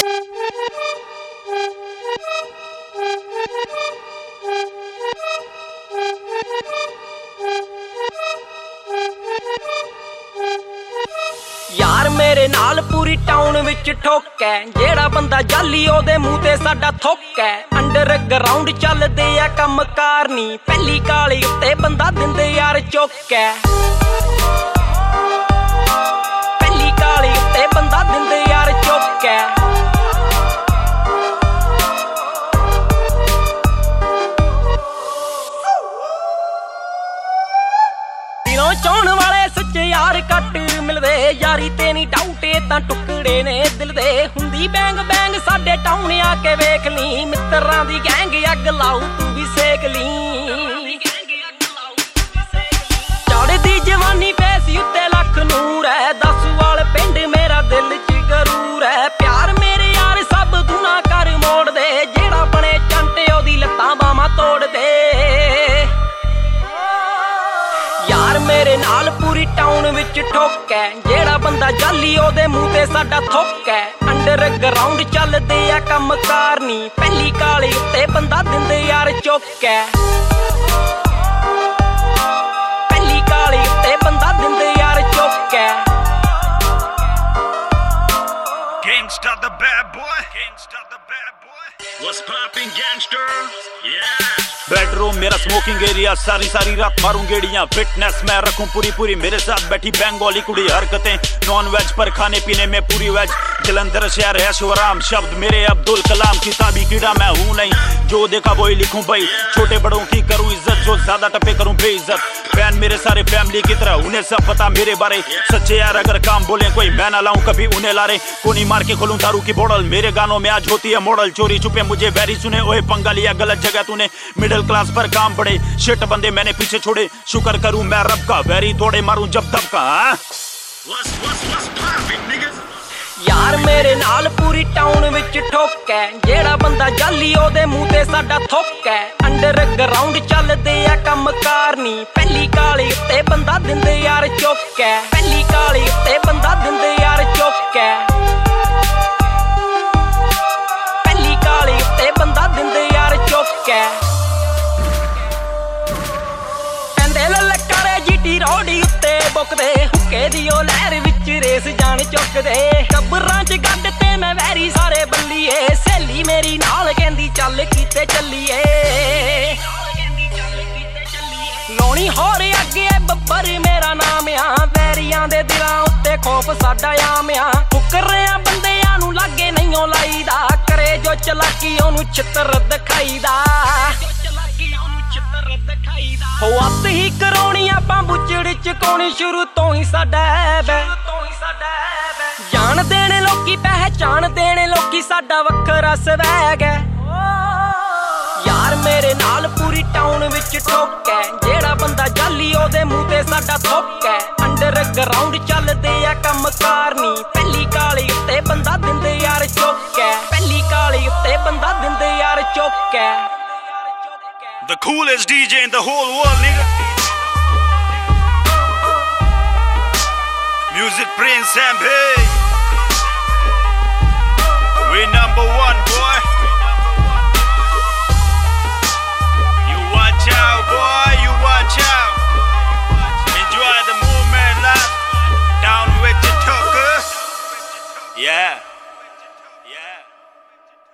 यार मेरे नाल पूरी टाउन विच ठोक है, जेड़ा बंदा जाली ओदे मुंह ते साडा थुक है। अंडरग्राउंड चलदे आ कम कार नी, पहली काली उत्ते बंदा दिंदे यार चुक है। पहली काली उत्ते बंदा दिंदे यार चुक है। दिलों चाहण वाले सच्चे यार घट मिलदे, यारी ते नी डाउट तां टुकड़े ने दिल दे। हुंदी बैंग बैंग साडे टाउन आके वेख ली, मित्तरां दी गैंग अग लाऊ तू भी सेक ली। चढ़दी जवानी पैसी उत्ते लख नूर है, 10 वाल पिंड मेरा दिल च गरूर है। प्यार मेरे यार सब धुना कर मोड़ दे, जेड़ा बने चंटे ओदी लत्तां बावां तोड़ दे। यार मेरे नाल पूरी टाउन विच ठोक है, जेड़ा बंदा जाली ओदे मुंह ते साडा थुक है। अंडरग्राउंड चलदे आ कम कार नी, पहली काली उत्ते बंदा दिंदे यार चुक है। पहली काली उत्ते बंदा दिंदे यार चुक है। Gangsta the bad boy, Gangsta the bad boy. What's poppin' gangster? Yeah. Bedroom मेरा स्मोकिंग एरिया, सारी सारी रात मारूं गेड़ियां। फिटनेस मैं रखूं पूरी पूरी, मेरे साथ बैठी बंगाली कुड़ी। हरकतें नॉन वेज पर खाने पीने में पूरी वेज। जलंधर शहर ऐशोआराम, शब्द मेरे अब्दुल कलाम। किताबी कीड़ा मैं हूं नहीं, जो देखा वही लिखूं भाई। छोटे बड़ों की करूं इज्जत, जो ज्यादा टपे करूं बेइज्जत। फैन मेरे सारे फैमिली की तरह, उन्हें सब पता मेरे बारे। सच्चे यार अगर काम बोले कोई, मैं ना लाऊं कभी उन्हें लारे। कोनी मार के खोलूं दारू की बोतल, मेरे गानों में आज होती है मॉडल। चोरी छुपे मुझे वैरी सुने, ओए पंगा लिया गलत जगह तूने। मिडिल क्लास पर काम बड़े, शिट बंदे मैंने पीछे छोड़े। शुक्र करूं मैं रब का, वैरी तोड़े मारूं जब तब का। यार मेरे नाल पूरी टाउन विच ठोक है, जेड़ा बंदा जाली ओदे मुंह ते साडा थुक है। अंडरग्राउंड चलदे आ कम कार नी, पहली काली उत्ते बंदा दिंदे यार चुक है। पहली काली उत्ते बंदा दिंदे यार चुक है। पहली काली उत्ते बंदा दिंदे यार चुक है। पेंदे ललकारे जीटी रोडी उत्ते बुकदे, हुक्के दी ओ लहर विच रेस जान चुकदे। कबरां च गड्ड ते मैं वैरी सारे बल्लीए, सहेली मेरी नाल कहंदी चल कीते चलीए। लोनी होर अगे बब्बर मेरा नाम आ, वैरियां दे दिलां उत्ते खौफ साडा आम आ। फुकरियां बंदियां नूं लागे नहीं ओ लाईदा, करे जो चलाकी ओनू छित्तर दिखाईदा। हो अत ही कराउणी आपां बुचड़ चुकाउणी, शुरू तो ही साडा ऐब है। जान देने लोकी पहचान देने लोकी, साडा वखरा स्वैग है। यार मेरे नाल पूरी टाउन विच ठोक है, जेड़ा बंदा जाली ओदे मुंह ते साडा थुक है। अंडरग्राउंड चलदे आ कम कार नी, पहली काली उत्ते बंदा दिंदे यार चुक है। पहली काली उत्ते बंदा दिंदे यार चुक है। The coolest DJ in the whole world, nigga. Music Prince MP. We number one, boy. You watch out, boy. You watch out. Enjoy the movement, lad. Down with the tucker. Yeah. Yeah.